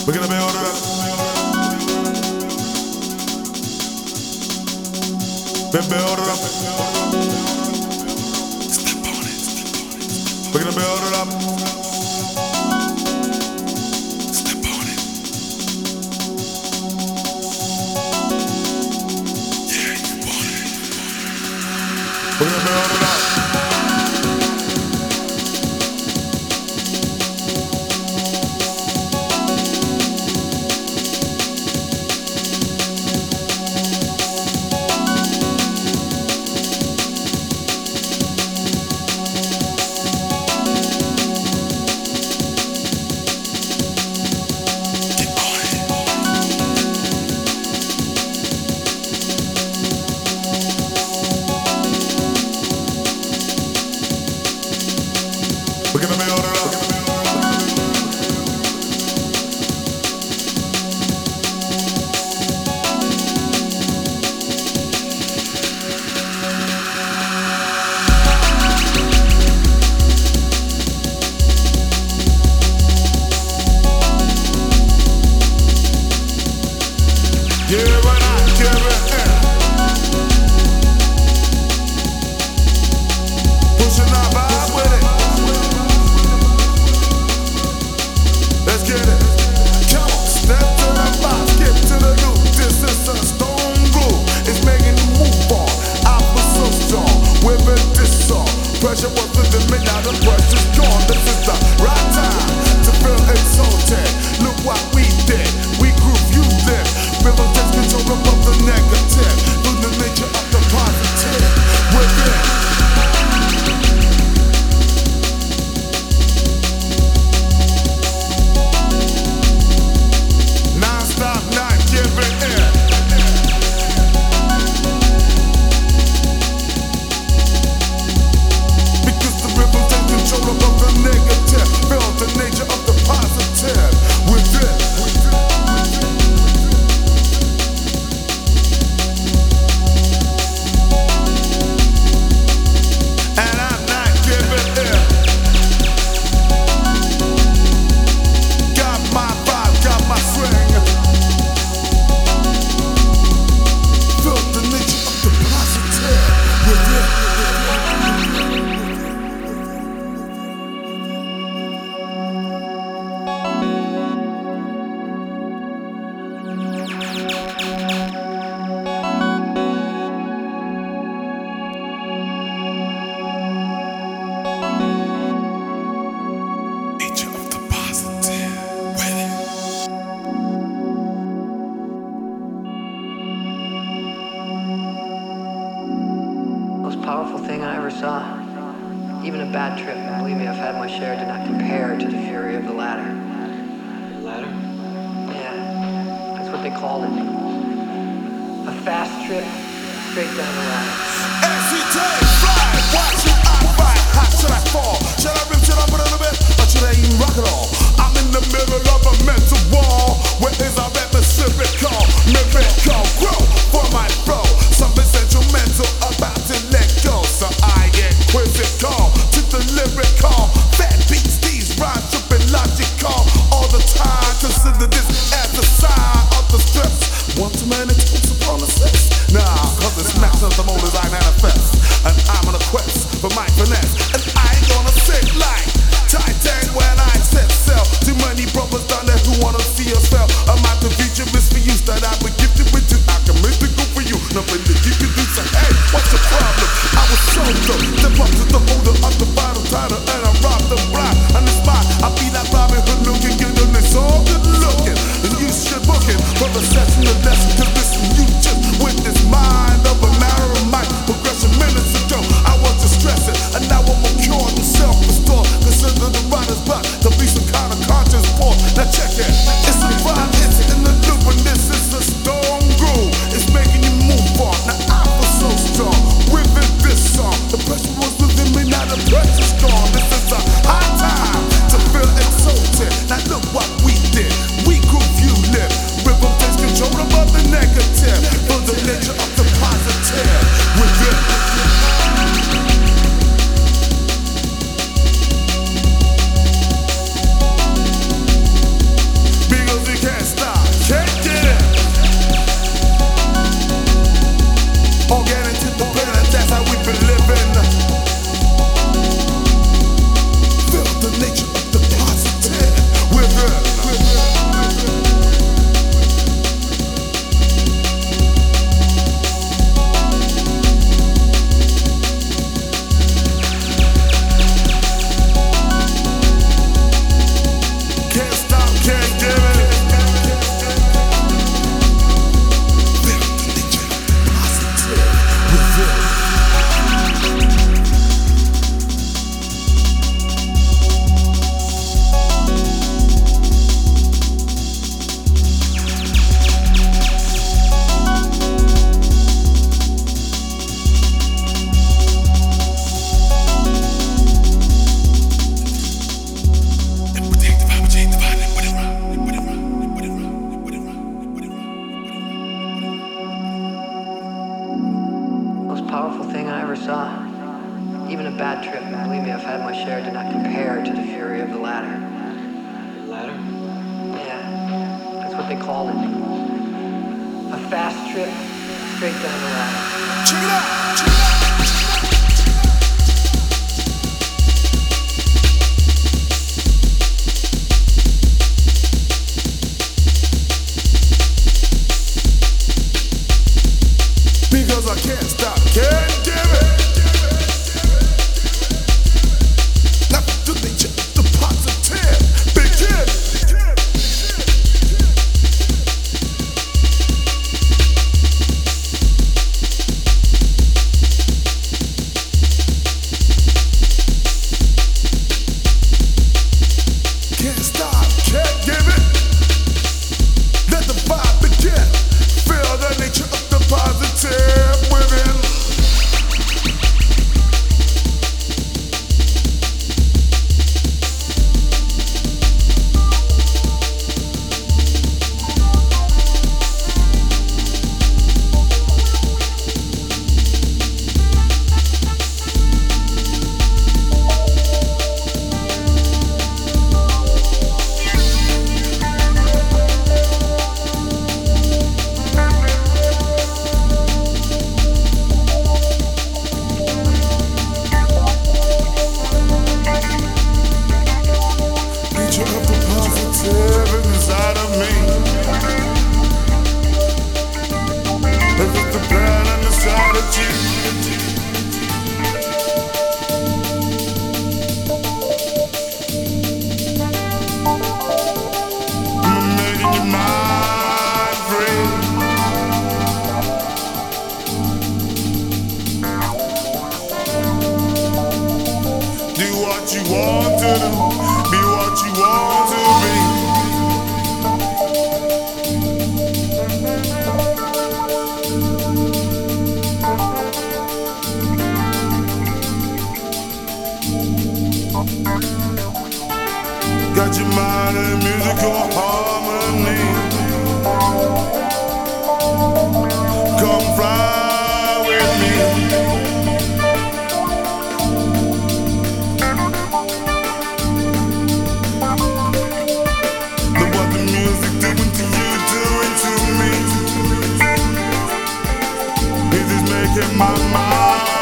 We're gonna build it up. Then build it up. Step on it. We're gonna build it up. Step on it. Yeah, you want it. We're gonna build it up. We're gonna build it up. Give it up, give it in. Pushing our vibe with it. Let's get it. Come on, step to the box, skip to the loop. This is a stone groove. It's making you move on. I was so strong with this song. Pressure was the limit, now the pressure's gone. This is the right time to feel exalted. Look what we did. We groove, you did. Rhythm takes control above the negative. Through the nature of the positive. Within. Non-stop, not giving in. Because the rhythm takes control above the negative. Feel the nature of the positive. Within. And I'm not giving in. Got my vibe, got my swing. Feel the nature of the positive within. Nature of the positive with it. Most powerful thing I ever saw. Even a bad trip, and believe me, I've had my share, did not compare to the fury of the ladder. Ladder? Yeah, that's what they called it. A fast trip straight down the ladder. NCT, fly, watch it, I fight. How should I fall? Should I rip it up a little bit? Or should I even rock it all? I'm in the middle of a mental wall. Where is our miracle? Miracle, grow for my flow. Something sentimental about to let go. So I get quizzical to the lyrical. Fat beats, these rhymes tripping logical. All the time, consider this as a sign of the stress. One too many takes upon the sex. Nah, cause it's max of the motors I manifest. And saw. Even a bad trip, and believe me, I've had my share, did not compare to the fury of the ladder. Ladder? Yeah, that's what they called it. A fast trip straight down the ladder. Check it out! Check it out! Because I can't stop, can't give it. Left to nature, the positive, begin. Can't stop, can't give it. Let the vibe begin. Feel the nature of the positive within. What you want to do, be what you want to be. Got your mind in musical harmony. Come fly with me. My mind